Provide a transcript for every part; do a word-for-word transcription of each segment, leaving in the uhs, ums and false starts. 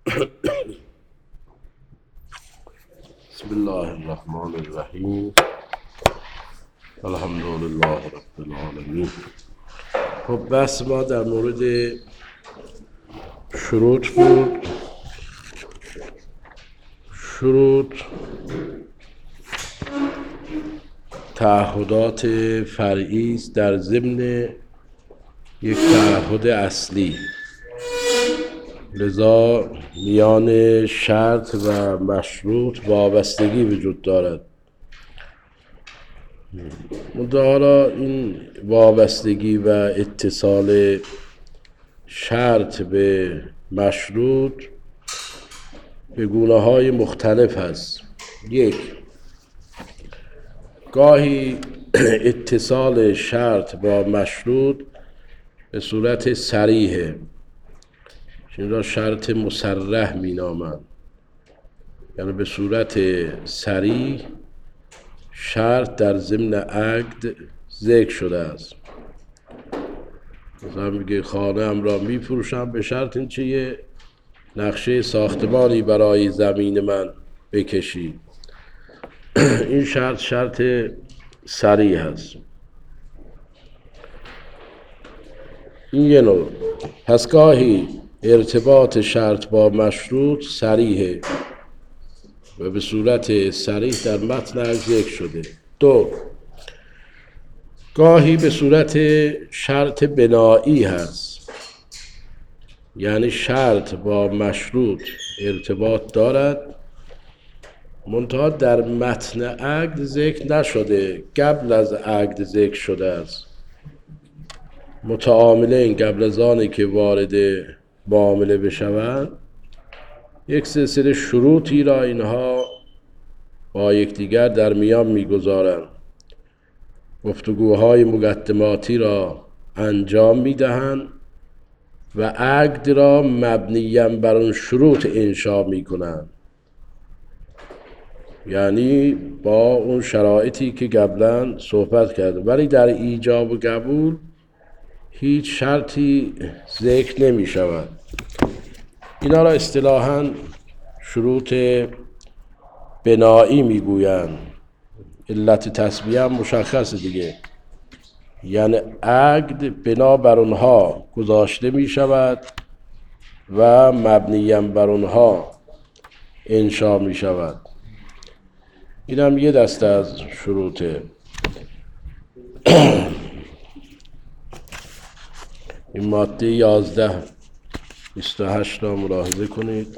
بسم الله الرحمن الرحیم. الحمد لله رب العالمین. خب بحث ما در مورد شروط بود. شروط تعهدات فرعی است در ضمن یک تعهد اصلی، لذا میان شرط و مشروط وابستگی وجود دارد. منتها این وابستگی و اتصال شرط به مشروط به گونه‌های مختلف است. یک، گاهی اتصال شرط با مشروط به صورت صریحه، این را شرط مصرح می نامند، یعنی به صورت صریح شرط در ضمن عقد ذکر شده است. مثلا میگه خانه ام را می فروشم به شرط این چه یه نقشه ساختمانی برای زمین من بکشی. این شرط شرط صریح است. این یه نوع. پس گاهی ارتباط شرط با مشروط صریحه و به صورت صریح در متن ذکر شده. دو، گاهی به صورت شرط بنایی هست، یعنی شرط با مشروط ارتباط دارد منتها در متن عقد ذکر نشده، قبل از عقد ذکر شده است. متعاملین قبل از آنی که وارد معامله بشوند یک سلسله شروطی را اینها با یکدیگر در میان میگذارند، گفتگوهای مقدماتی را انجام میدهند و عقد را مبنیاً بر اون شروط انشا میکنند، یعنی با اون شرایطی که قبلا صحبت کردیم. ولی در ایجاب و قبول هیچ شرطی ذکر نمی شود. اینا را اصطلاحاً شروط بنایی می گویند. علت تسمیه هم مشخص دیگه، یعنی عقد بنا بر اونها گذاشته می شود و مبنیاً بر اونها انشا می شود. این هم یه دسته از شروطه. این ماده یازده بیست و هشت را ملاحظه کنید.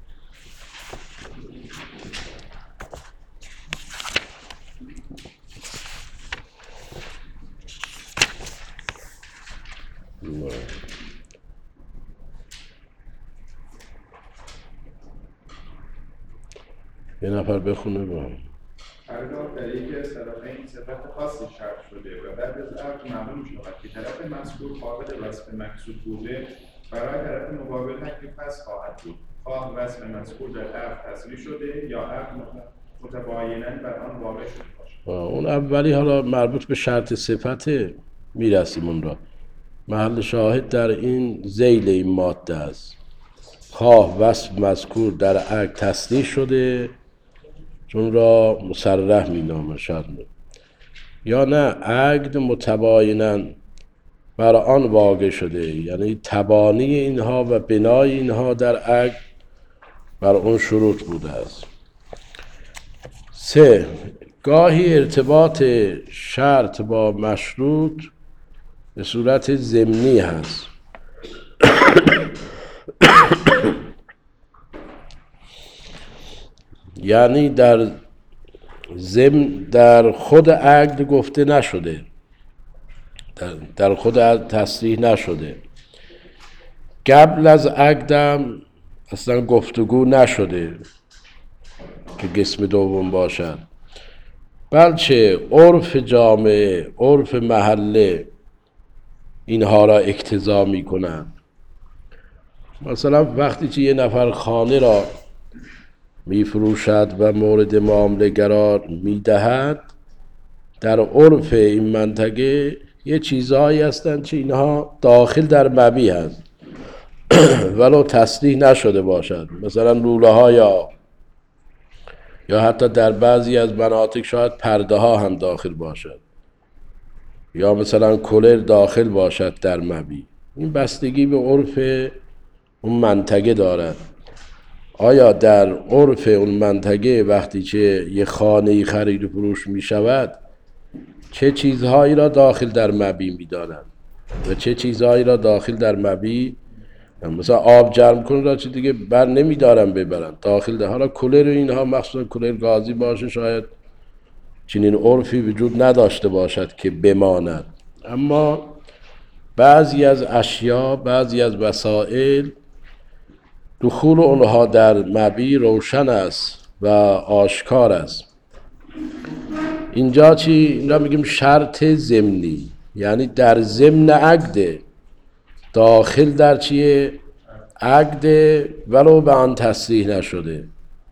یه نفر بخونه با هم. هرگاه در یکی از طرفین صفت خاصی شرط شده و بعد از عقد معلوم شود که طرف مذکور قابل وصف مقصود بوده، برای طرف مقابل نفی فسخ خواهد بود، خواه وصف مذکور در عقد تصریح شده یا عقد متبایناً بر آن واقع شده باشد. اون اولی حالا مربوط به شرط صفته، میرسیم اون را. محل شاهد در این ذیل این ماده است. خواه وصف مذکور در عقد تصریح شده، چون را مصرح می نامند، یا نه عقد متبایناً بر آن واقع شده، یعنی تبانی اینها و بنای اینها در عقد بر اون شروط بوده است. سه، گاهی ارتباط شرط با مشروط به صورت ضمنی هست، یعنی در ضمن در خود عقد گفته نشده، در, در خود عقد تصریح نشده، قبل از عقدم اصلا گفتگو نشده که قسم دوم باشد، بلکه عرف جامعه، عرف محله اینها را اقتضا می کنند. مثلا وقتی که یه نفر خانه را می فروشد و مورد معامله قرار می دهد، در عرف این منطقه یه چیزهایی هستند که اینها داخل در مبیع هست. ولو تصریح نشده باشد، مثلا لوله ها یا یا حتی در بعضی از مناطق شاید پرده ها هم داخل باشد، یا مثلا کولر داخل باشد در مبیت. این بستگی به عرف اون منطقه دارد. آیا در عرف اون منطقه وقتی که یه خانه‌ای خرید و فروش می شود چه چیزهایی را داخل در مبیت می دانند و چه چیزهایی را داخل در مبیت، مثلا آب جمع کنه را چه دیگه بر نمی دارن ببرن داخل ده. حالا کولر و اینها مخصوصا کولر گازی باشه شاید چنین عرفی وجود نداشته باشد که بماند، اما بعضی از اشیا، بعضی از وسایل دخول اونها در مبیت روشن است و آشکار است. اینجا چی؟ اینجا میگیم شرط ضمنی، یعنی در ضمن عقد داخل در چیه؟ عقد، ولو به آن تصریح نشده،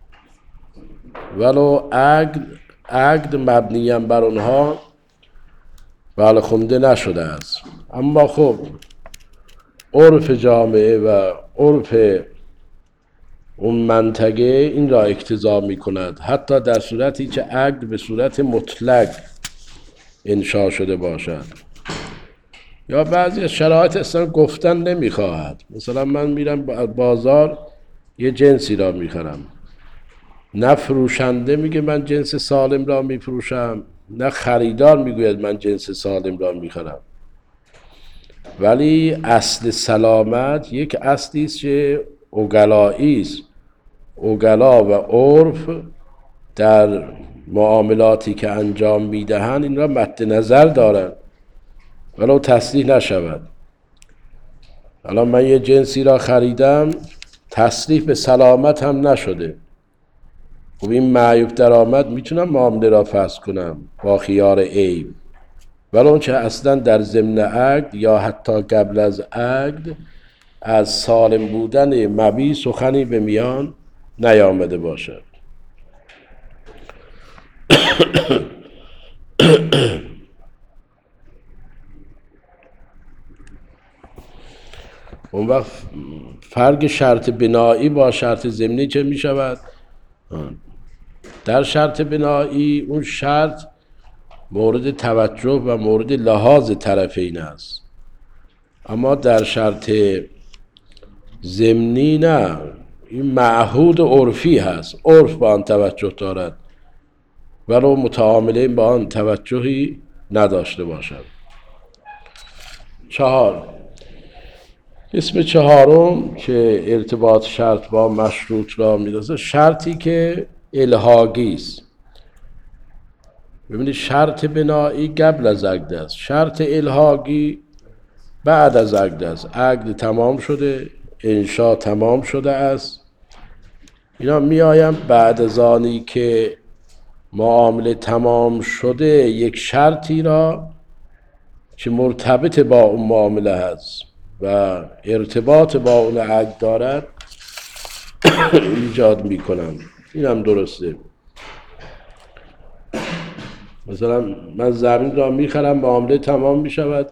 ولو عقد عقد مبنی بر اونها بله خونده نشده است. اما خب عرف جامعه و عرف اون منطقه این را اقتضا می کند، حتی در صورتی که عقد به صورت مطلق انشا شده باشد. یا بعضی از شرایط اصلا گفتن نمی خواهد. مثلا من میرم بازار یه جنسی را میخرم، نه فروشنده میگه من جنس سالم را میفروشم، نه خریدار میگوید من جنس سالم را میخرم، ولی اصل سلامت یک اصلی است که عقلایی است. عقلا و عرف در معاملاتی که انجام میدهند این را مد نظر دارند ولو تصریح نشود. الان من یه جنسی را خریدم، تصریح به سلامت هم نشده، خب این معیوب درآمد میتونم معامله را فسخ کنم با خیار عیب، ولی اون چه اصلا در ضمن عقد یا حتی قبل از عقد از سالم بودن مبیت سخنی به میان نیامده باشد. اون وقت فرق شرط بنایی با شرط ضمنی چه می شود؟ در شرط بنایی اون شرط مورد توجه و مورد لحاظ طرفین است، اما در شرط ضمنی نه، این معهود عرفی هست، عرف با آن توجه دارد ولو متعاملین با آن توجهی نداشته باشد. چهار، اسم چهارم که ارتباط شرط با مشروط را می‌دازه، شرطی که الحاقی است. ببینید شرط بنایی قبل از عقد است، شرط الحاقی بعد از عقد است. عقد تمام شده، انشا تمام شده است، اینا میایم بعد از آنی که معامله تمام شده یک شرطی را که مرتبط با اون معامله هست و ارتباط با اون عقد دارد ایجاد میکنن. این هم درسته. مثلا من زمین را میخرم، معامله تمام میشود،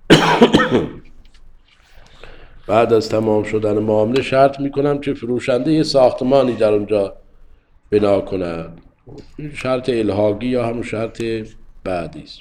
بعد از تمام شدن معامله شرط میکنم که فروشنده یه ساختمانی در اونجا بنا کند. این شرط الحاقی یا همون شرط بعدی است.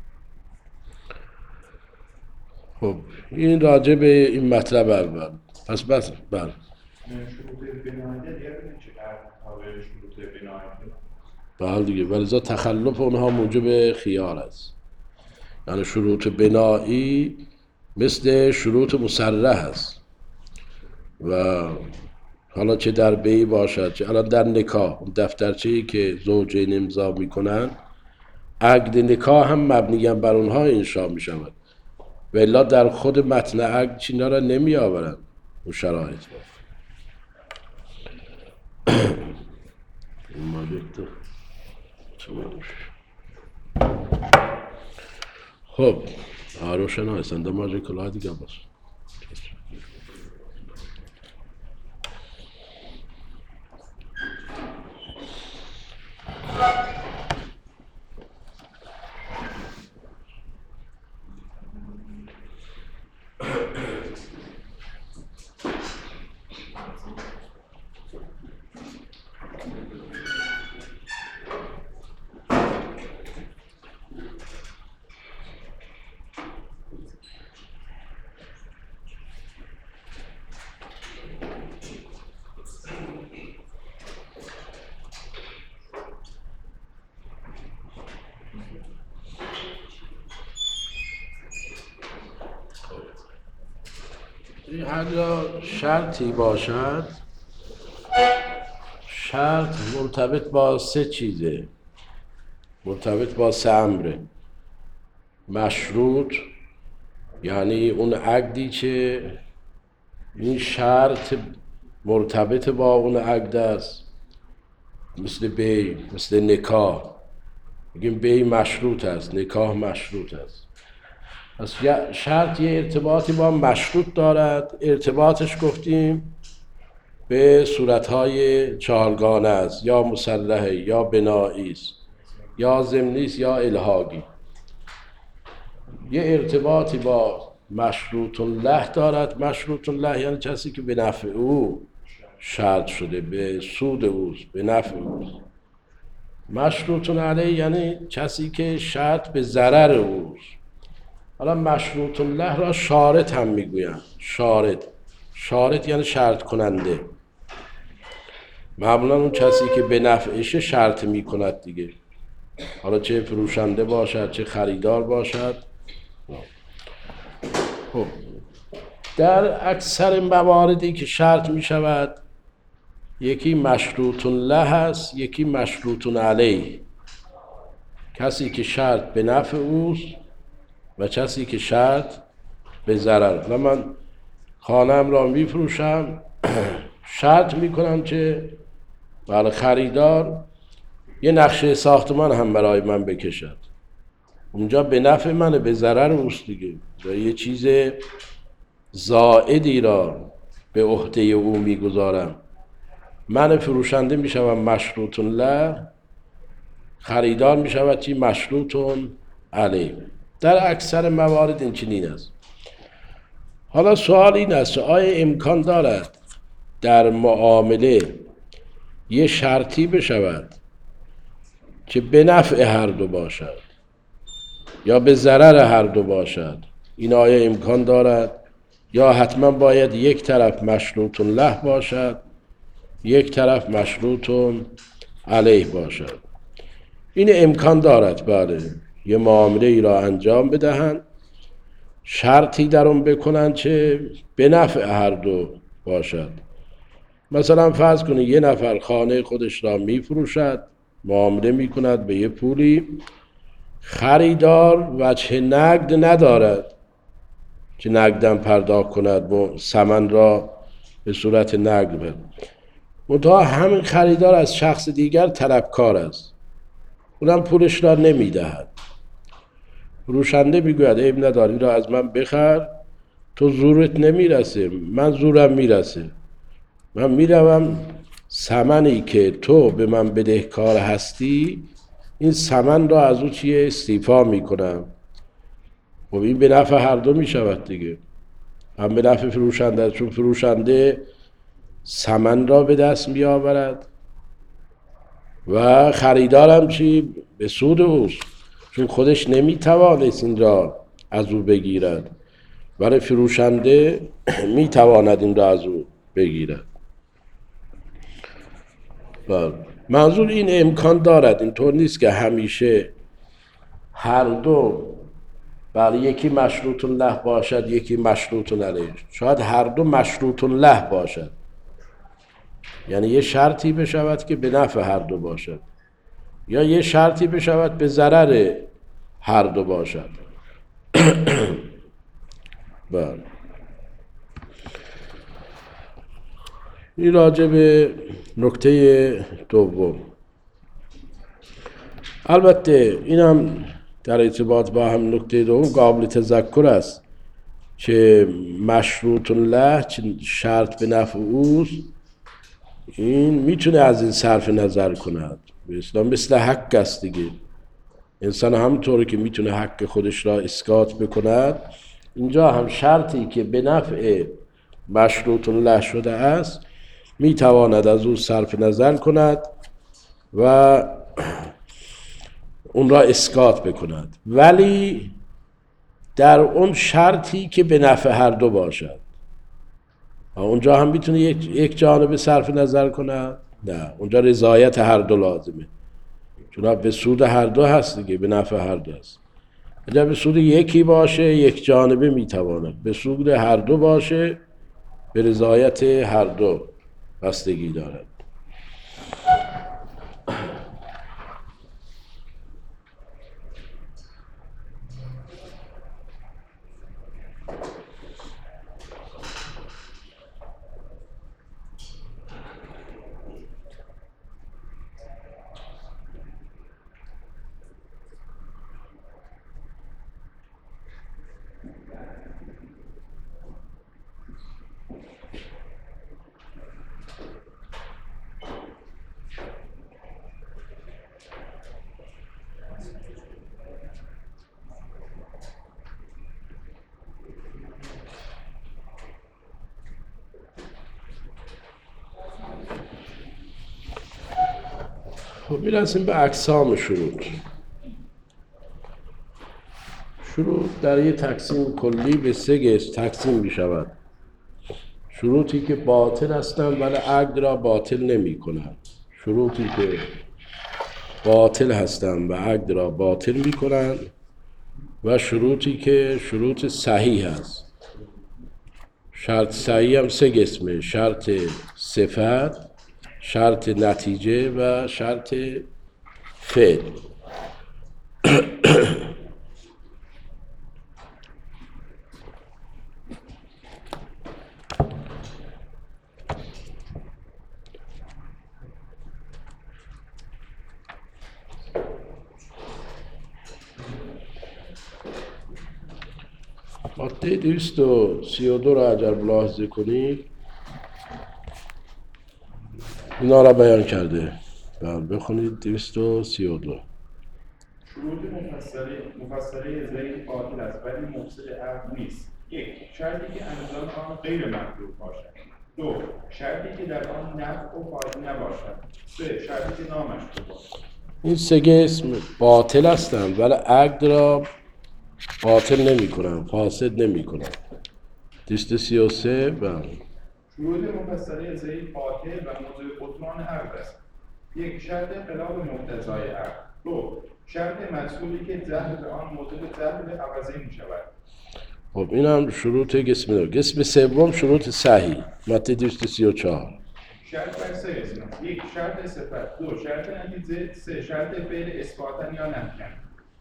خب این راجع به این مطلب اول. پس بس بله. شروط بنایی دیگه چه تابع شروط بنایی؟ بله دیگه، ولذا تخلف اونها موجب خیار است. یعنی شروط بنایی مثل شروط مصرح است و حالا چه در بیع باشد چه الان در نکاح، دفترچه‌ای که زوجین امضا میکنن عقد نکاح هم مبنی بر اونها انشا میشود، و الا در خود متن عقد چینا را نمی آورند اون شرایط را. خب روشن هستند ماجه کلاه دیگه باز. هر جا شرطی باشد، شرط مرتبط با سه چیزه، مرتبط با سه امره. مشروط یعنی اون عقدی که این شرط مرتبط با اون عقد است، مثل بی، مثل نکاح. میگیم بی مشروط است، نکاح مشروط است. پس شرط یه ارتباطی با مشروط دارد. ارتباطش گفتیم به صورتهای چهارگانه است، یا مسلحه، یا بنایی است، یا ضمنی است، یا الحاقی. یه ارتباطی با مشروط له دارد. مشروط له یعنی کسی که به نفع او شرط شده، به سود اوست، به نفع اوست. مشروط علیه یعنی کسی که شرط به ضرر اوست. حالا مشروط له را شارط هم میگویند. شارط شارط یعنی شرط کننده. معمولا اون کسی که به نفعشه شرط میکند دیگه، حالا چه فروشنده باشد چه خریدار باشد. خب در اکثر مواردی که شرط می شود، یکی مشروط له است، یکی مشروط علیه. کسی که شرط به نفع اوست و کسی که شرط به ضرر. من خانم را می فروشم، شرط می کنم که برای خریدار یه نقشه ساختمان هم برای من بکشد. اونجا به نفع منه، به ضرر اوست دیگه. یه چیز زائدی را به عهده او میگذارم. من فروشنده میشوم مشروط له، خریدار میشود چی؟ مشروط علیه. در اکثر موارد این چنین است. حالا سوال این است آیا امکان دارد در معامله یه شرطی بشود که به نفع هر دو باشد یا به ضرر هر دو باشد؟ این آیا امکان دارد یا حتما باید یک طرف مشروط له باشد یک طرف مشروط علیه باشد؟ این امکان دارد. بله، یه معامله ای را انجام بدهند، شرطی در اون بکنند که به نفع هر دو باشد. مثلا فرض کنید یه نفر خانه خودش را میفروشد، معامله میکند به یه پولی، خریدار وجه نقد ندارد که نقدم پرداخت کند و ثمن را به صورت نقد بده. منتها همین خریدار از شخص دیگر طلبکار است، اونم پولش را نمیدهد. فروشنده میگوید عیب نداری را از من بخر، تو زورت نمیرسه، من زورم میرسه. من میروم ثمنی که تو به من بدهکار هستی، این ثمن را از او چیه استیفا میکنم. و این به نفع هر دو میشود دیگه. هم به نفع فروشنده، چون فروشنده ثمن را به دست میآورد و خریدارم چی؟ به سود اوست، چون خودش نمیتوانست این را از او بگیرد، ولی فروشنده میتواند این را از او بگیرد. منظور این امکان دارد، اینطور نیست که همیشه هر دو بله یکی مشروط له باشد یکی مشروط علیه. شاید هر دو مشروط له باشد، یعنی یه شرطی بشود که به نفع هر دو باشد یا یه شرطی بشود به ضرر هر دو باشد. بله، این راجع به نکته دوم. البته اینم در ارتباط با هم نکته دوم قابل تذکر است که مشروط له شرط به نفع اوست، این میتونه از این صرف نظر کند. به اسلام مثل حق است دیگه. انسان همونطوری که میتونه حق خودش را اسقاط بکند، اینجا هم شرطی که به نفع مشروط له شده است میتواند از او صرف نظر کند و اون را اسقاط بکند، ولی در اون شرطی که به نفع هر دو باشد. اونجا هم میتونه یک, یک جانب صرف نظر کند؟ نه، اونجا رضایت هر دو لازمه، چون به سود هر دو هست دیگه، به نفع هر دو هست. اگر به سود یکی باشه یک جانبه میتواند، به سود هر دو باشه به رضایت هر دو بستگی دارد. خب میرسیم به اقسام شروط. شروط در یک تقسیم کلی به سه قسم تقسیم می شود. شروطی که باطل هستند ولی عقد را باطل نمی کنند. شروطی که باطل هستند و عقد را باطل می کنند و شروطی که شروط صحیح است. شرط صحیح هم سه قسمه: شرط صفت، شرط نتیجه و شرط فعل. ماده دویست و سی و دو را اگر ملاحظه کنید اینا را بیان کرده. بخونید دویست و سی و دو. شروط مفصله مفصله اجرایی باطل است ولی مفسد عقد نیست. یک، شرطی که انجام آن غیر مطلوب باشد. دو، شرطی که در آن نفع و فایده نباشد. سه، شرطی که نامشروع باشد. این سه قسم باطل هستند ولی عقد را باطل نمی کنند، فاسد نمی کنند. دویست و سی و سه. شروط مفصله اجرایی باطل و موجب بطلان عقد است. یک، شرط خلاف مقتضای عقد. دو، شرط مجهولی که جهل به آن موجب جهل عوضی می شود. خب این هم شروط قسم دو. قسم سوم شروط صحیح، ماده دویست و سی و چهار. شرط بر سه قسم: یک، شرط صفت. دو، شرط نتیجه. سه، شرط فعل اثباتاً یا نفیاً.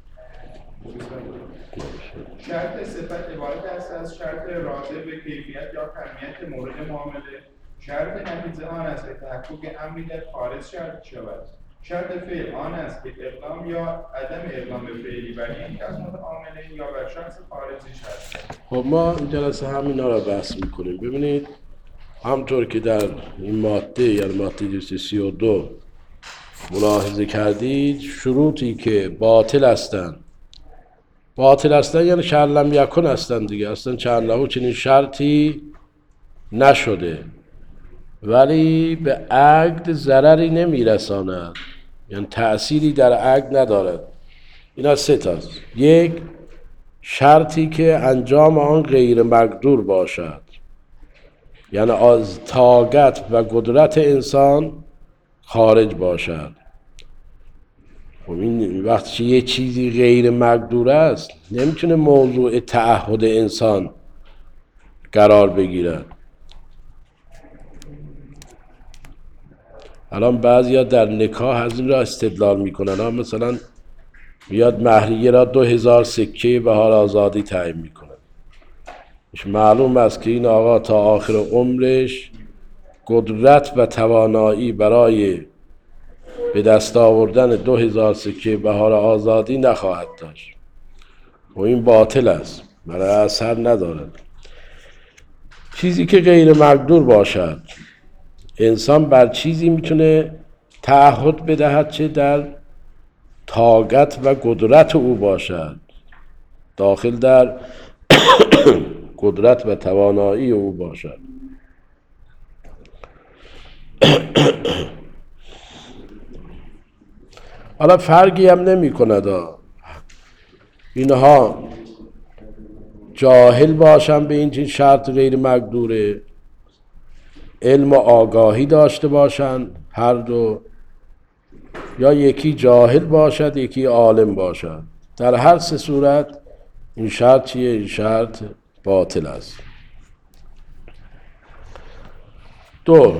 شرط صفت عبارت است از شرط راجع به کیفیت یا کمیت مورد معامله. شرط نتیجه آن است که تحقق امری در خارج شرط شود. شرط فعل آن است که اقدام یا عدم اقدام به فعلی بر یک از متعاملین یا بر شخص خارجی شرط. خب ما این جلسه همینا را بحث میکنیم. ببینید همطور که در این ماده یعنی ماده دویست و سی و دو ملاحظه کردید، شروطی که باطل هستند باطل هستند یعنی شرط لم یکن هستند دیگه، اصلا چند لهو چنین شرطی نشده ولی به عقد ضرری نمیرساند، یعنی تأثیری در عقد ندارد. اینا سه تاست. یک، شرطی که انجام آن غیر مقدور باشد، یعنی از طاقت و قدرت انسان خارج باشد. خب این وقتی یه چیزی غیر مقدور است نمیتونه موضوع تعهد انسان قرار بگیرد. الان بعضیا در نکاح از این را استدلال میکنن، ها مثلا بیاد مهریه را دو هزار سکه بهار آزادی تعیین میکنن. معلوم است که این آقا تا آخر عمرش قدرت و توانایی برای به دست آوردن دو هزار سکه بهار آزادی نخواهد داشت و این باطل است، برای اثر ندارد. چیزی که غیر مقدور باشد، انسان بر چیزی میتونه تعهد بدهد چه در طاقت و قدرت او باشد، داخل در قدرت و توانایی او باشد. حالا فرقی هم نمی کند اینها جاهل باشن به این شرط غیر مقدوره، علم و آگاهی داشته باشن هر دو، یا یکی جاهل باشد یکی عالم باشد. در هر سه صورت این شرط چیه؟ این شرط باطل است. دو،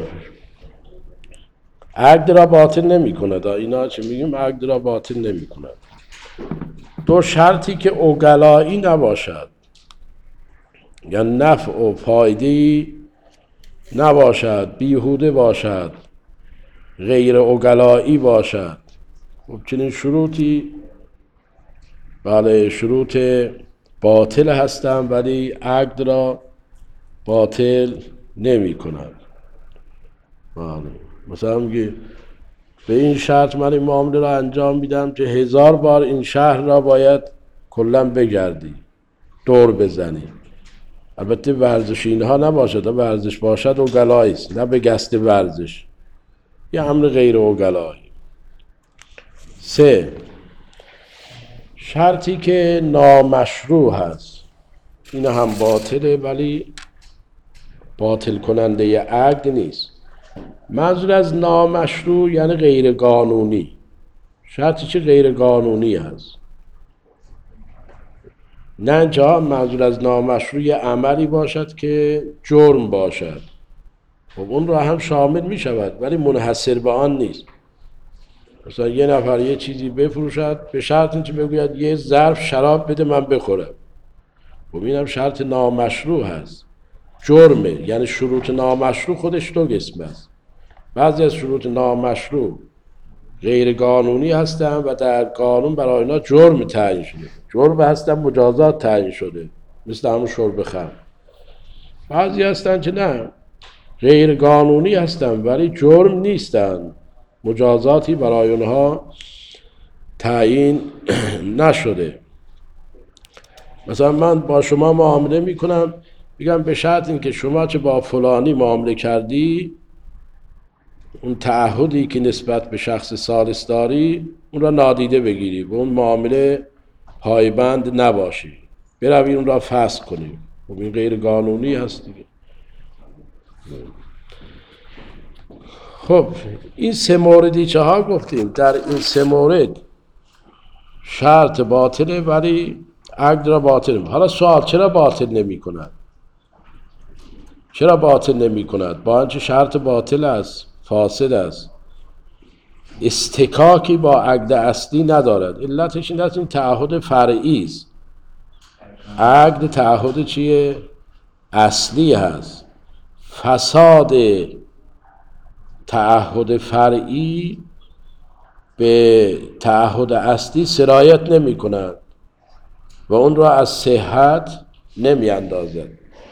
عقد را باطل نمی کند. اینا چه میگیم؟ عقد را باطل نمی کند. دو، شرطی که اوگلایی نباشد، یا نفع و فایده‌ای نباشد، بیهوده باشد، غیر اوگلایی باشد. خب چنین شروطی بله شروط باطل هستند ولی عقد را باطل نمی کند. بله مثلا میگه به این شرط من این معامله را انجام میدم که هزار بار این شهر را باید کلا بگردی، دور بزنی. البته ورزش اینها نباشد، ورزش باشد اوگلایی است، نه به قصد ورزش، یه امر غیر اوگلایی. سه، شرطی که نامشروع هست، این هم باطله ولی باطل کننده ی عقد نیست. منظور از نامشروع یعنی غیر قانونی. شرطی که غیر قانونی هست، نه جا منظور از نامشروع یه عملی باشد که جرم باشد، خب اون را هم شامل می شود ولی منحصر به آن نیست. مثلا یه نفر یه چیزی بفروشد به شرط اینکه بگوید یه ظرف شراب بده من بخورم، خب اینم شرط نامشروع هست، جرمه. یعنی شروط نامشروع خودش دو قسم است. بعضی از شروط نامشروع غیر قانونی هستند و در قانون برای اینا جرم تعیین شده، جرم هستن مجازات تعیین شده، مثل همون شرب خمر. بعضی هستن که نه، غیر قانونی هستن ولی جرم نیستن، مجازاتی برای اونها تعیین نشده. مثلا من با شما معامله میکنم، میگم به شرط این که شما چه با فلانی معامله کردی، اون تعهدی که نسبت به شخص ثالث داری اون را نادیده بگیری و اون معامله پایبند نباشی، بروی اون را فسخ کنی. خب این غیر قانونی هست دیگه. خب این سه موردی چه ها گفتیم، در این سه مورد شرط باطله ولی عقد را باطل. حالا سوال چرا باطل نمی کند؟ چرا باطل نمی کند؟ با اینکه شرط باطل است، فاسد است، استکاکی با عقد اصلی ندارد. علتش این است این تعهد فرعی است. عقد تعهد چیه؟ اصلی هست. فساد تعهد فرعی به تعهد اصلی سرایت نمی کند و اون را از صحت نمی اندازد.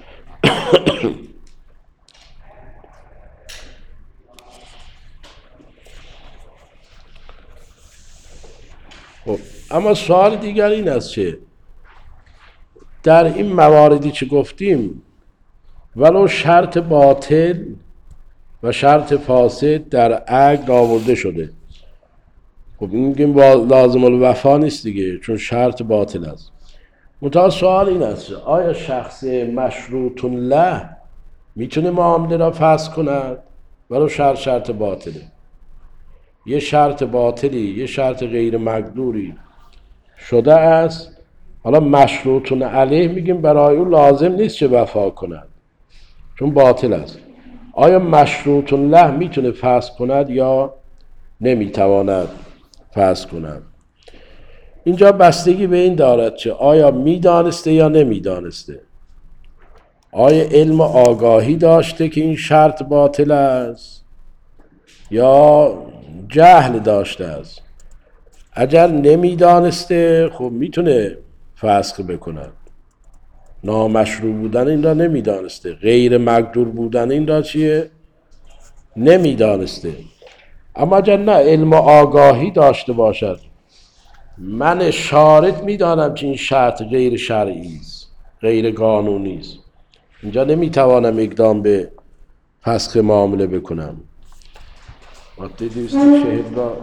خب اما سوال دیگر این است که در این مواردی که گفتیم ولو شرط باطل و شرط فاسد در عقد آورده شده، خب این میگیم لازم الوفا نیست دیگه، چون شرط باطل است. منتها سوال این است آیا شخص مشروط له میتونه معامله را فسخ کند ولو شرط شرط باطله؟ یه شرط باطلی، یه شرط غیر مقدوری شده است، حالا مشروطون علیه میگیم برای او لازم نیست که وفا کند چون باطل است. آیا مشروطون له میتونه فسخ کند یا نمیتواند فسخ کند؟ اینجا بستگی به این دارد که آیا میدانسته یا نمیدانسته. آیا علم و آگاهی داشته که این شرط باطل است یا جهل داشته است؟ اگر نمیدانسته خب میتونه فسخ بکند. نامشروع بودن این را نمیدانسته، غیر مقدور بودن این را چیه؟ نمیدانسته. اما اگر نه علم و آگاهی داشته باشد، من شارط میدانم که این شرط غیر شرعی است، غیر قانونی است، اینجا نمیتوانم اقدام به فسخ معامله بکنم. ماده دویست و چهل را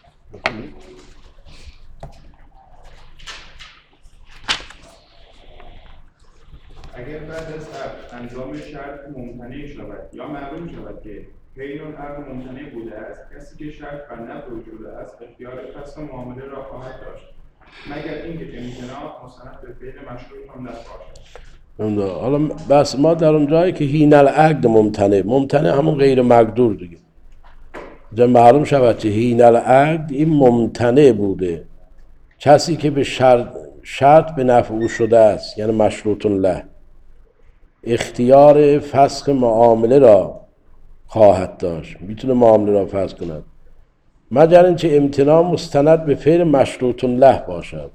اگر بعد از عقد انجام شرط ممتنع شود یا معلوم شود که غیر اون عقد ممتنع بوده است، کسی که شرط بر نفع وجود است اختیار فسخ معامله را خواهد داشت، مگر اینکه امتناع مستند به فعل مشروط هم نباشد. نمی‌دونم. حالا بس ما در اون جایی که هین العقد ممتنع، ممتنع همون غیر مقدور دیگه، جا معلوم شود که هین العقد این ممتنع بوده، کسی که به شرط, شرط به نفع او شده است، یعنی مشروط له، اختیار فسخ معامله را خواهد داشت، میتونه معامله را فسخ کند، مگر اینکه امتناع مستند به فعل مشروط له باشد.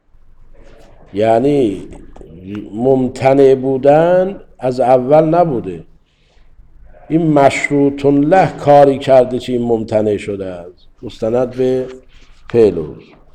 یعنی ممتنع بودن از اول نبوده، این مشروط له کاری کرده که این ممتنع شده است، مستند به فعل او.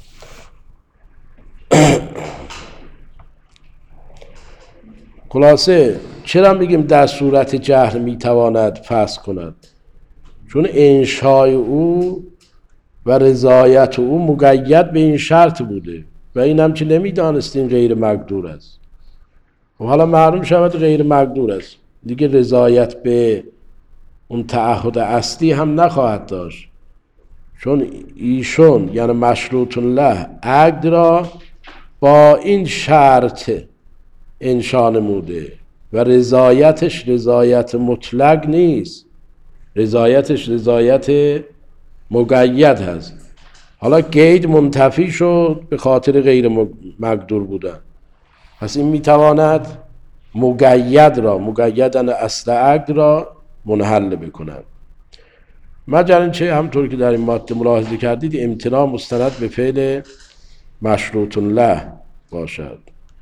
خلاصه چرا میگیم در صورت جهل میتواند فسخ کند؟ چون انشای او و رضایت او مقید به این شرط بوده و این هم که نمیدانستیم غیر مقدور است. و حالا معلوم شود غیر مقدور است دیگه، رضایت به اون تعهد اصلی هم نخواهد داشت، چون ایشون یعنی مشروط له عقد را با این شرط انشا نموده و رضایتش رضایت مطلق نیست، رضایتش رضایت مقید هست. حالا قید منتفی شد به خاطر غیر مقدور بودن، پس این میتواند مقید را، مقیدن اصل عقد را منحل بکنند. مگر اینکه همطور که در این ماده ملاحظه کردید امتناع مستند به فعل مشروط له باشد.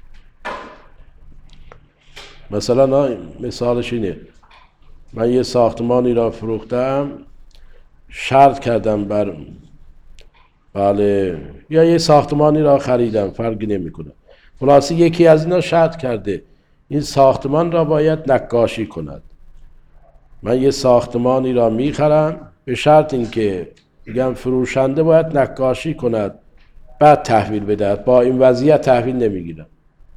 مثلا مثالش اینه، من یه ساختمانی را فروختم، شرط کردم بر بله، یا یه ساختمانی را خریدم، فرقی نمیکنه، خلاصی یکی از اینا شرط کرده این ساختمان را باید نقاشی کند. من یه ساختمانی را میخرم به شرط اینکه میگم فروشنده باید نقاشی کند بعد تحویل بدهد، با این وضعیت تحویل نمیگیرم.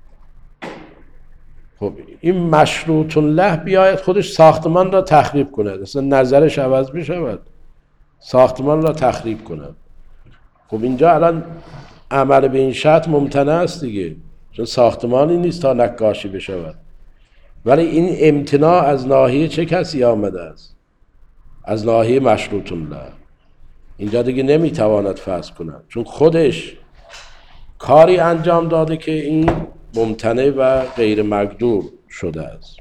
خب این مشروط له بیاید خودش ساختمان را تخریب کند، اصلا نظرش عوض بشود، ساختمان را تخریب کند. خب اینجا الان عمل به این شرط ممتنع است دیگه، چون ساختمانی نیست تا نقاشی بشود. ولی این امتناع از ناحیه چه کسی آمده است؟ از ناحیه مشروط له. اینجا دیگه نمیتواند فسخ کند، چون خودش کاری انجام داده که این ممتنع و غیر مقدور شده است.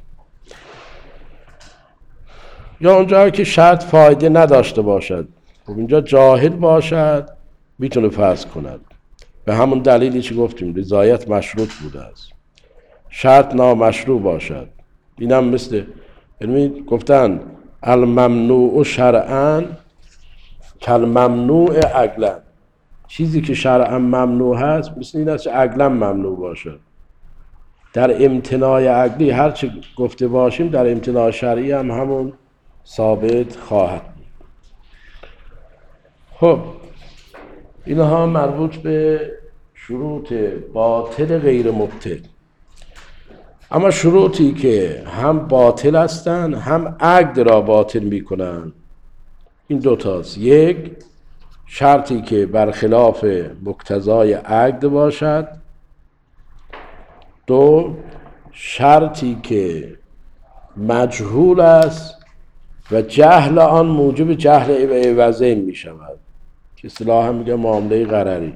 یا اونجا که شرط فایده نداشته باشد، خب اینجا جاهل باشد میتونه فسخ کند، به همون دلیلی که گفتیم رضایت مشروط بوده است. شرط نامشروع باشد، اینم مثل یعنی گفتن الممنوع شرعاً کالممنوع عقلاً، چیزی که شرعاً ممنوع هست مثل این است که عقلاً ممنوع باشد. در امتناع عقلی هر چه گفته باشیم در امتناع شرعی هم همون ثابت خواهد بود. خب اینها مربوط به شروط باطل غیر مبطل. اما شروطی که هم باطل هستند هم عقد را باطل میکنن این دوتاست. یک، شرطی که برخلاف مقتضای عقد باشد. دو، شرطی که مجهول است و جهل آن موجب جهل عوضین می شود که اصطلاحاً میگه معامله غرری.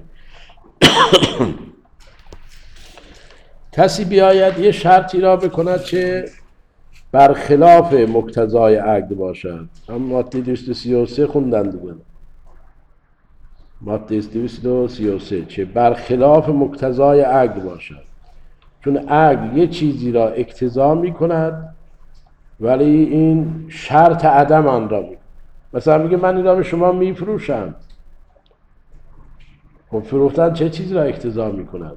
کسی بیاید یه شرطی را بکند که برخلاف مقتضای عقد باشد، هم ماده دویست و سی و سه خوندن دیگه، ماده دویست و سی و سه که برخلاف مقتضای عقد باشد، چون عقد یه چیزی را اقتضا می کند ولی این شرط عدم آن را می. مثلا میگه من این را به شما می فروشم، خب فروختن چه چیزی را اقتضا می کند؟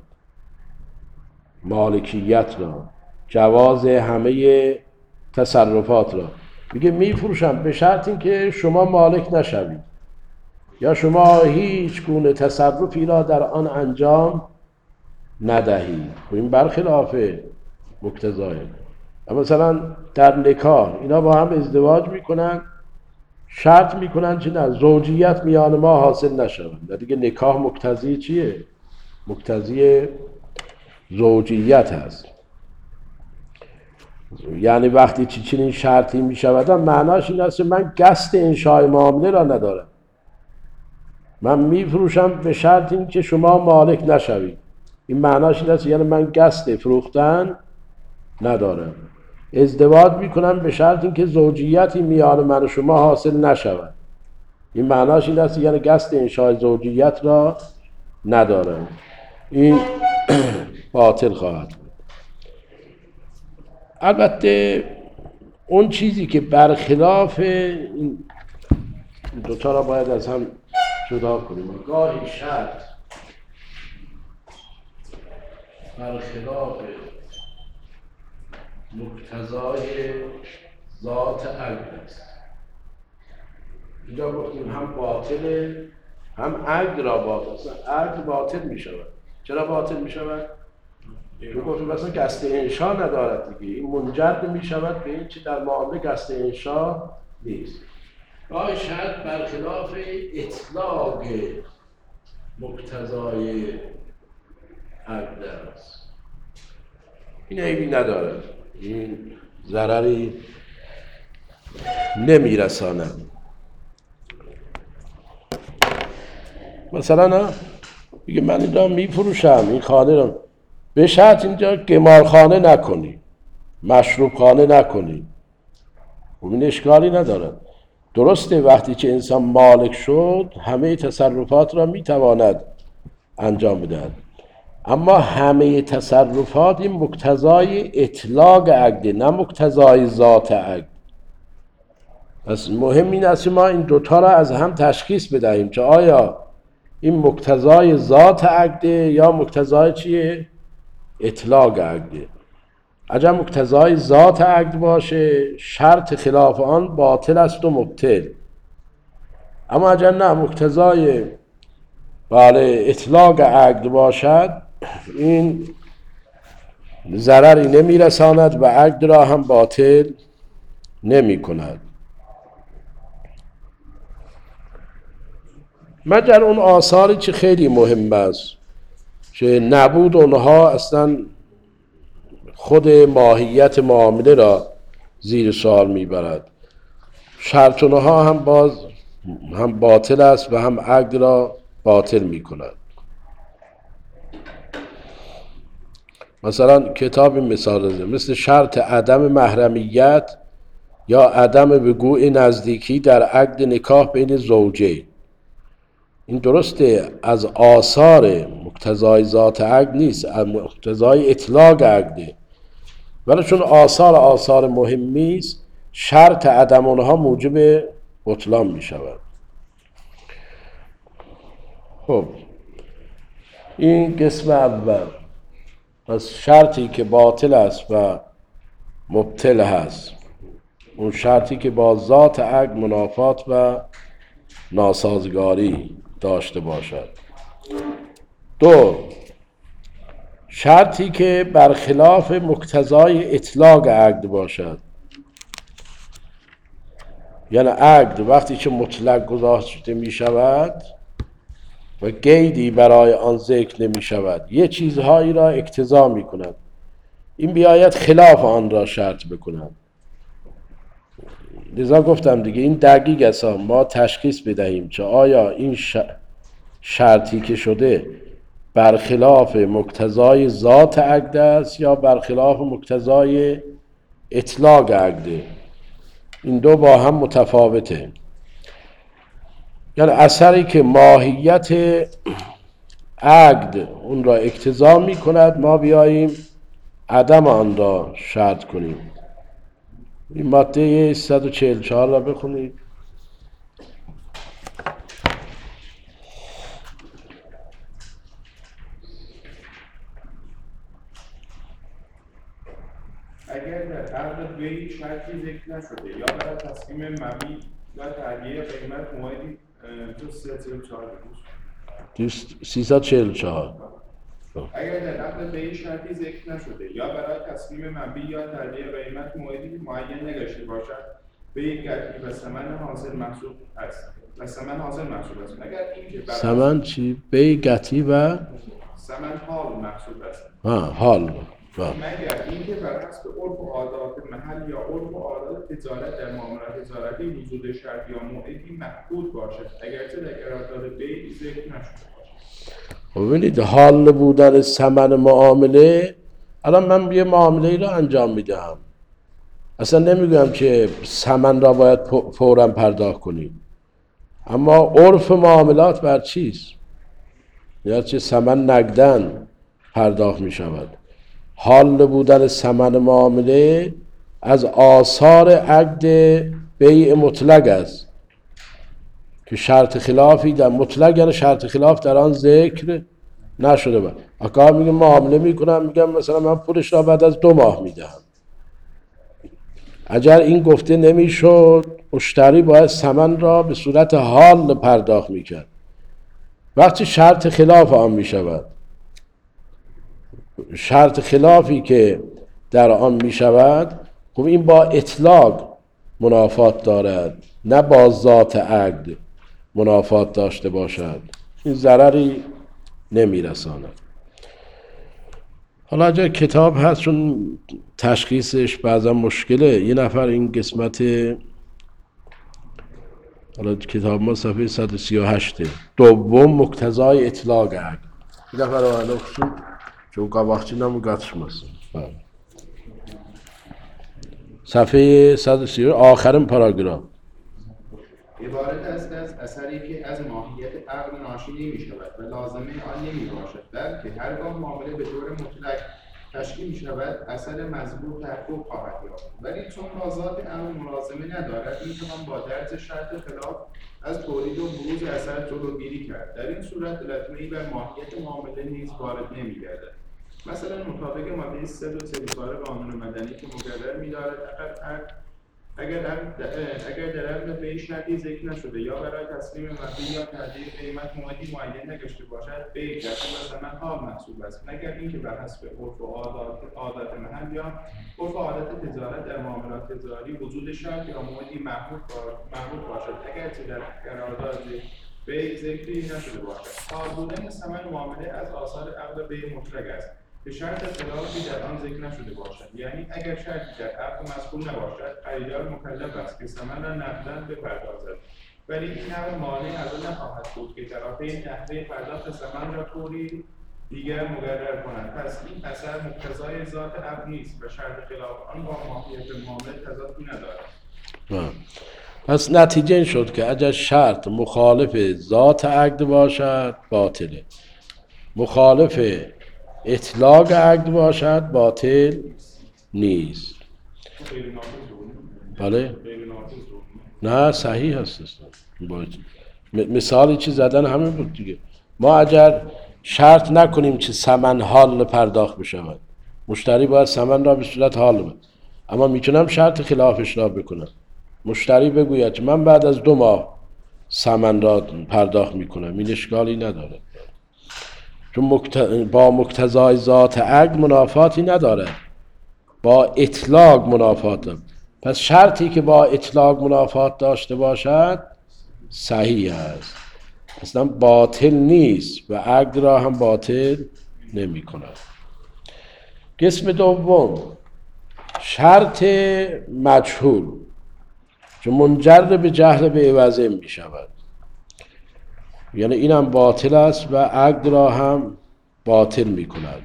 مالکیت را، جواز همه تصرفات را. میگه می فروشم به شرط این که شما مالک نشوید یا شما هیچ گونه تصرفی را در آن انجام ندهید. خب این برخلاف مقتضای. مثلا در نکاح اینا با هم ازدواج میکنن، شرط میکنن که نه زوجیت میان ما حاصل نشود. دیگه نکاح مقتضی چیه؟ مقتضی زوجیت هست. یعنی وقتی چی چنین شرطی می شود معناش این است که من قصد انشای معامله را ندارم، من می فروشم به شرط این که شما مالک نشوید. این معناش این است یعنی من قصد فروختن ندارم، ازدواج می کنم به شرط این که زوجیتی میان من و شما حاصل نشود. این معناش این است یعنی قصد انشای زوجیت را ندارم. این باطل خواهد بود. البته اون چیزی که برخلاف این دوتا را باید از هم جدا کنیم. گاهی شرط برخلاف مقتضای ذات عقد است. اینجا گفتیم هم باطله هم عقد را باطل است. عقد باطل می شود. چرا باطل می شود؟ چون گفتیم مثلا قصد انشا ندارد دیگه، این منجر می شود به این چی در معامله قصد انشا نیست. گاهی شرط برخلاف اطلاق مقتضای عقد است. این عیبی ندارد، این ضرری نمیرساند. مثلا نه میگه من این را میفروشم، این خانه را به شرط اینجا قمارخانه نکنی، مشروب خانه نکنی، این اشکالی ندارد. درسته وقتی که انسان مالک شد همه تصرفات را میتواند انجام بدهد، اما همه تصرفات این مقتضای اطلاق عقد نه مقتضای ذات عقد. پس مهم این است که ما این دوتا را از هم تشخیص بدهیم که آیا این مقتضای ذات عقد یا مقتضای چیه؟ اطلاق عقد. اگر مقتضای ذات عقد باشه شرط خلاف آن باطل است و مبطل، اما اگر نه مقتضای بله اطلاق عقد باشد این ضرری نمی رساند و عقد را هم باطل نمی کند، مگر اون آثاری که خیلی مهم است که نبود اونها اصلا خود ماهیت معامله را زیر سوال میبرد. شرط اونها هم باز هم باطل است و هم عقد را باطل میکند. مثلا کتاب مثال زده مثل شرط عدم محرمیت یا عدم وقوع نزدیکی در عقد نکاح بین زوجین. این درسته از آثار مقتضای ذات عقد نیست، از مقتضای اطلاق عقده، ولی چون آثار آثار مهمی است شرط عدم اونها موجب بطلان می شود. خب این قسم اول. پس شرطی که باطل است و مبطل هست، اون شرطی که با ذات عقد منافات و ناسازگاری داشته باشد. دو، شرطی که برخلاف مقتضای اطلاق عقد باشد، یعنی عقد وقتی که مطلق گذاشته می شود و قیدی برای آن ذکر نمی شود یه چیزهایی را اقتضا می کند، این بیاید خلاف آن را شرط بکند. لذا گفتم دیگه این دقیق است ما تشخیص بدهیم که آیا این شرطی که شده برخلاف مقتضای ذات عقد است یا برخلاف مقتضای اطلاق عقده. این دو با هم متفاوته، یعنی اثری که ماهیت عقد اون را اقتضا می کند ما بیاییم عدم آن را شرط کنیم. این ماده صد و چهل و چهار را بخونید. اگر در عقد بیع شرطی ذکر نشده یا برای تصمیم مبیع یا تعدیه قیمت موعدی تو سیصد و چهل و چهار سیصد و چهل و چهار اگر در عقد بیع شرطی ذکر نشده یا برای تصمیم مبیع یا تعدیه قیمت موعدی معین نگشته باشد بیع قطعی و ثمن حاصل محسوب است و ثمن حاصل محسوب است. اگر اینکه ثمن چی؟ بیع قطعی و ثمن حال محسوب است. ها حال مگر اینکه بر حسب عرف و عادات محل یا عرف و عادات تجارت در معاملات تجارتی وجود شرط یا موعدی مفقود باشد، اگرچه در قرارداد بیع ذکر نشده باشد. ببینید حال بودن ثمن معامله، الان من یه معامله ای رو انجام میدم، اصلا نمیگم که ثمن را باید فوراً پرداخت کنیم، اما عرف معاملات بر چیست؟ یا چه ثمن نقدن پرداخت می شود. حال بودن ثمن معامله از آثار عقد بیع مطلق است که شرط خلافی در مطلق، یعنی شرط خلاف در آن ذکر نشده بود. آقا میگه معامله میکنم، میگم مثلا من پولش را بعد از دو ماه میدهم. اگر این گفته نمیشد، مشتری باید ثمن را به صورت حال پرداخت میکرد. وقتی شرط خلاف آن میشود، شرط خلافی که در آن میشود، خب این با اطلاق منافات دارد، نه با ذات عقد منافات داشته باشد، این ضرری نمیرساند. حالا اگر کتاب هست، چون تشخیصش بعضا مشکله، یه نفر این قسمت، حالا کتاب ما صفحه صد و سی و هشت، دوم مقتضای اطلاق عقد، یه نفر رو الان خصوص چون قواخچی نموگاتش ماست صفحه صد و سی آخرین پاراگراف. عبارت است از اثری که از ماهیت عقد ناشی نمی شود و لازمه آن نمی باشد، بلکه هرگاه معامله به طور مطلق تشکیل می شود اثر مذکور تحقق خواهد یافت، ولی چون با ذات عقد ملازمه ندارد، می توان با درج شرط خلاف از تولید و بروز اثر جلوگیری کرد. در این صورت لطمه‌ای بر ماهیت معامله نیز وارد نمی گردد. مثلا مطابق ماده سه و سه چهار قانون مدنی که مقرر می‌دارد اگر اگر در عقد بیع شرطی ذکر نشده یا برای تسلیم مبلغ یا تغییر قیمت موعدی معین نگشته باشد، بیع کرده و ثمن حال محسوب است، مگر اینکه بر حسب عرف و عادات عادات محل یا عرف و عادات تجارت در معاملات تجاری وجود شرط یا موعدی محمود باشد، اگرچه در قرارداد بیع ذکری نشده باشد. حال بودن ثمن معامله از آثار عقد بیع مطلق است به شرط خلافی در آن ذکر نشده باشد، یعنی اگر شرطی در عقد مذکور نباشد، خریدار مکلف است که ثمن را نقداً بپردازد، ولی این امر مانع از آن نخواهد بود که طرفین نحوه پرداخت ثمن را طوری دیگر مقرر کنند. پس این اثر مقتضای ذات عقد نیست و شرط خلاف آن با ماهیت معامله تضادی ندارد. پس نتیجه این شد که اگر شرط مخالف ذات عقد باشد باطله، مخالف اطلاق عقد باشد باطل نیست. بله؟ نه صحیح هست. مثالی چی زدن همین بود دیگه. ما اگر شرط نکنیم که ثمن حال پرداخت بشود، مشتری باید ثمن را به صورت حال بده، اما میتونم شرط خلافش را بکنم. مشتری بگوید که من بعد از دو ماه ثمن را پرداخت میکنم، این اشکالی نداره، چون با مقتضای ذات عقد منافاتی نداره، با اطلاق منافات داره. پس شرطی که با اطلاق منافات داشته باشد صحیح است، اصلا باطل نیست و عقد را هم باطل نمی کند. قسم دوم شرط مجهول، چون منجر به جهل به عوضه می شود، یعنی این هم باطل است و عقد را هم باطل می کند.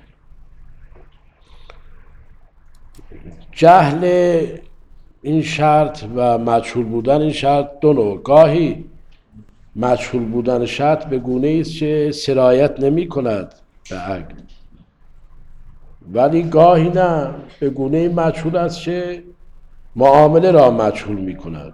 جهل این شرط و مجهول بودن این شرط دو نوع. گاهی مجهول بودن شرط به گونه است که سرایت نمی کند به عقد، ولی گاهی نه، به گونه مجهول است که معامله را مجهول می کند.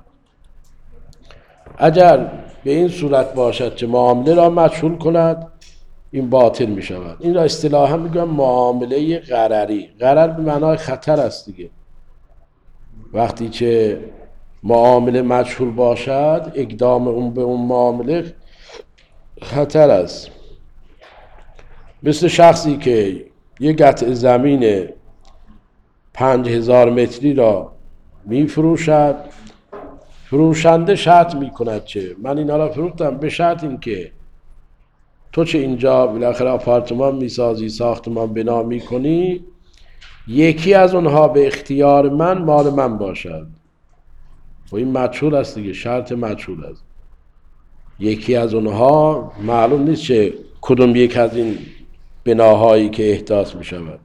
اگر به این صورت باشد که معامله را مجهول کند، این باطل می شود. این را اصطلاحا میگم معامله غرری. غرر به معنای خطر است دیگه. وقتی که معامله مجهول باشد، اقدام اون به اون معامله خطر است. مثل شخصی که یک قطع زمین پنج هزار متری را می فروشد، فروشنده شرط می کند که من اینا را فروختم به شرط این که تو چه اینجا بالاخره آپارتمان می سازی، ساختمان بنا می کنی، یکی از اونها به اختیار من مال من باشد. و این مجهول است دیگه، شرط مجهول است. یکی از اونها معلوم نیست چه کدوم یک از این بناهایی که احداث می شود.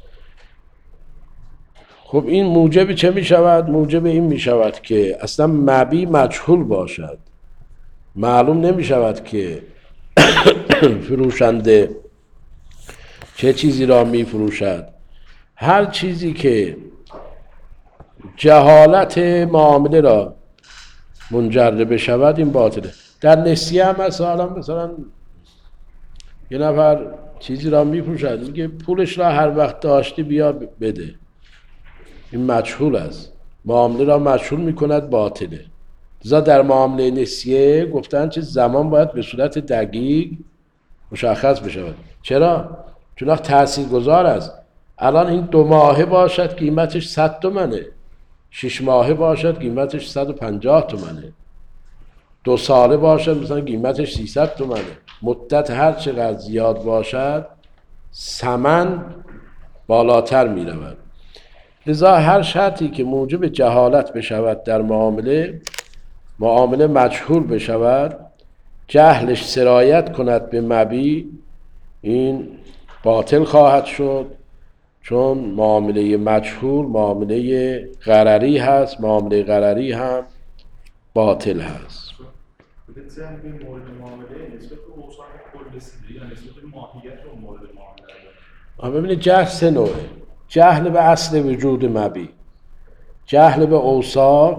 خب این موجب چه می شود؟ موجب این می شود که اصلا مبی مجهول باشد، معلوم نمی شود که فروشنده چه چیزی را می فروشد. هر چیزی که جهالت معامله را منجر بشود این باطله. در نسیه هم مثلا مثلا یه نفر چیزی را می فروشد، میگه پولش را هر وقت داشتی بیا بده، این مجهول است، معامله را مجهول میکند، باطله. لذا در معامله نسیه گفتن چه زمان باید به صورت دقیق مشخص بشود. چرا؟ چون تاثیرگذار است. الان این دو ماهه باشد قیمتش صد تومنه، شش ماهه باشد قیمتش صد و پنجاه تومنه، دو ساله باشد مثلا قیمتش سیصد تومنه. مدت هر چقدر زیاد باشد ثمن بالاتر می رود. لذا هر شرطی که موجب جهالت بشود در معامله، معامله مجهول بشود، جهلش سرایت کند به مبی، این باطل خواهد شد. چون معامله مجهول معامله غرری هست، معامله غرری هم باطل هست. بسیار به مورد معامله نسبت به اوصاف کل رسیده یا نسبت به ماهیت و مورد معامله. ببینید جهل سه نوعه: جهل به اصل وجود مبی، جهل به اوصاف،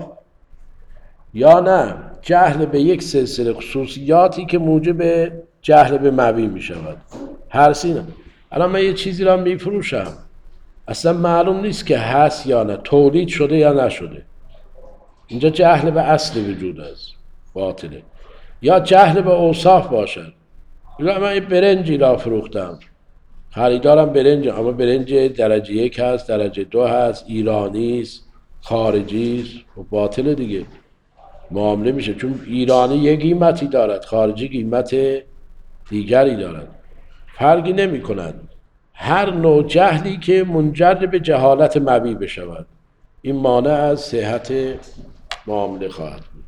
یا نه جهل به یک سلسله خصوصیاتی که موجب جهل به مبی می شود. هر سینه. الان من یه چیزی را می فروشم، اصلا معلوم نیست که هست یا نه، تولید شده یا نشده، اینجا جهل به اصل وجود است، باطله. یا جهل به اوصاف باشد. من یه برنجی را فروختم، خریدارم برنج، اما برنج درجه یک هست، درجه دو هست، ایرانی است، خارجی است، و باطل دیگه. معامله میشه چون ایرانی یک قیمتی دارد، خارجی قیمت دیگری دارد، فرقی نمی کند. هر نوع جهلی که منجر به جهالت مبی بشود این مانع از صحت معامله خواهد بود.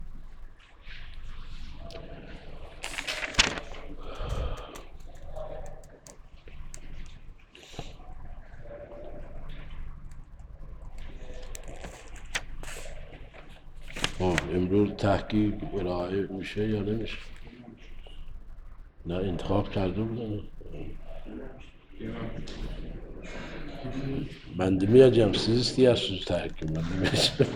امروز تحقیق ارائه میشه یا نمیشه؟ نه انتخاب کرده بودن. Ben demeyeceğim, siz istiyorsunuz tahkim, ben demeyeceğim.